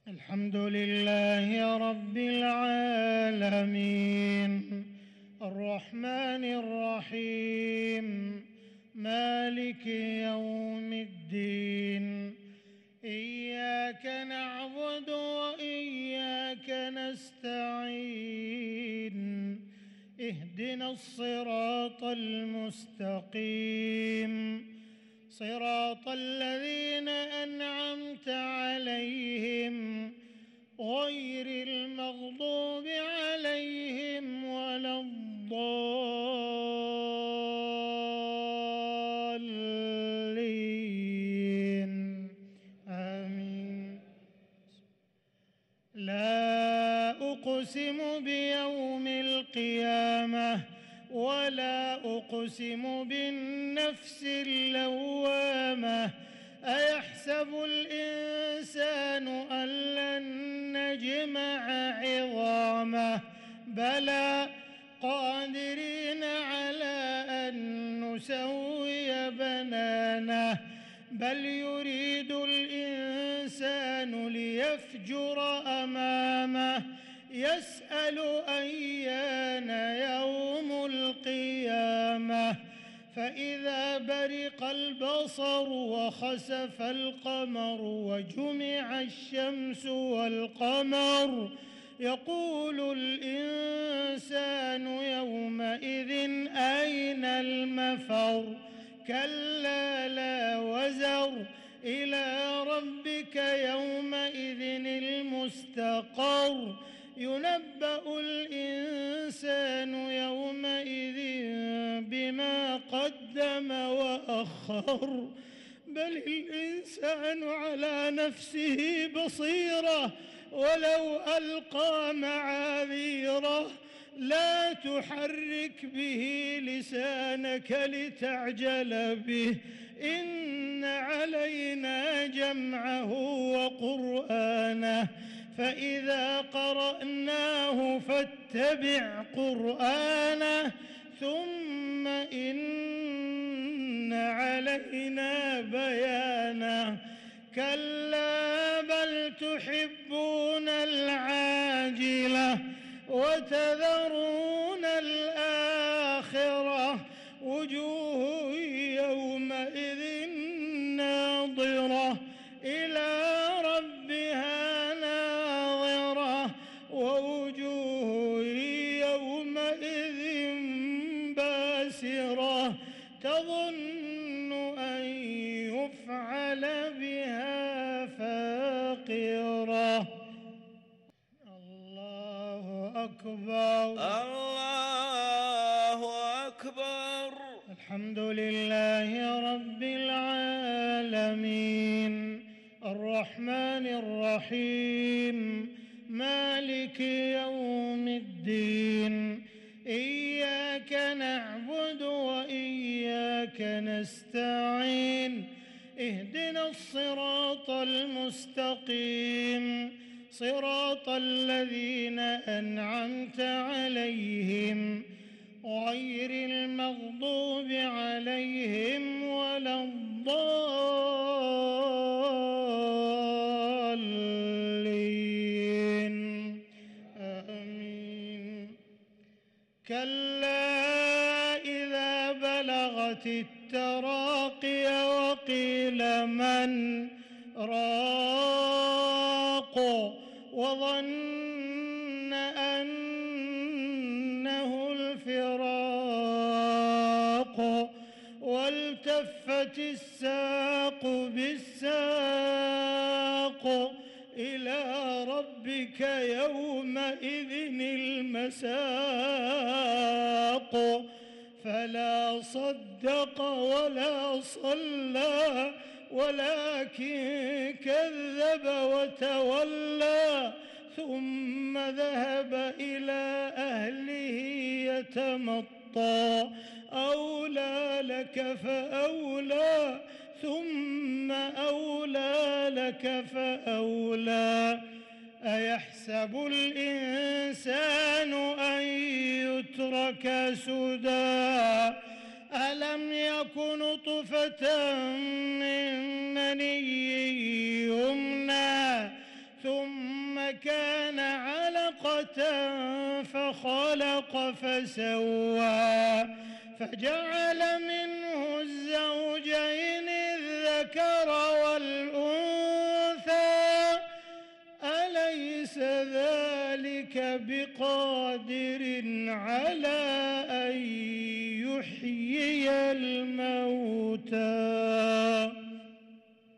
الحمد لله رب العالمين الرحمن الرحيم مالك يوم الدين إياك نعبد وإياك نستعين اهدنا الصراط المستقيم صراط الذين أنعمت عليهم غير المغضوب عليهم ولا الضالين آمين. لا أقسم بيوم القيامة ولا أقسم بالنفس اللوامة أيحسب الإنسان أن لن نجمع عظامه بلى قادرين على أن نسوي بنانه بل يريد الإنسان ليفجر أمامه يسأل أيان يوم القيامة فإذا برق البصر وخسف القمر وجمع الشمس والقمر يقول الإنسان يومئذ أين المفر كلا لا وزر إلى ربك يومئذ المستقر ينبأ الإنسان يومئذ بما قدم وأخر بل الإنسان على نفسه بصيرة ولو ألقى معاذيره لا تحرك به لسانك لتعجل به إن علينا جمعه وقرآنه فإذا قرأناه فاتبع قرآنه ثم إن علينا بيانه كلا بل تحبون العاجلة وتذرون الآخرة وجوه يومئذ ناظرة إلى ربها ناظرة ووجوه يومئذ باسرة تظن أن يفعل بها فاقرة. الله أكبر الله أكبر. الحمد لله رب العالمين الرحمن الرحيم مالك يوم الدين إياك نعبد وإياك نستعين اهدنا الصراط المستقيم صراط الذين أنعمت عليهم غير المغضوب عليهم ولا الضالين آمين. كلا إذا بلغت التراقي وقيل من راق وظن أنه الفراق والتفت الساق بالساق إلى ربك يومئذ المساق فلا صدق ولا صلى ولكن كذب وتولى ثم ذهب إلى أهله يتمطى أولى لك فأولى ثم أولى لك فأولى أيحسب الإنسان أن يترك سدى ألم يك نطفة من مني يمنى ثم كان علقة فخلق فسوى فجعل منه الزوجين الذكر والأنثى أليس ذلك بقادر على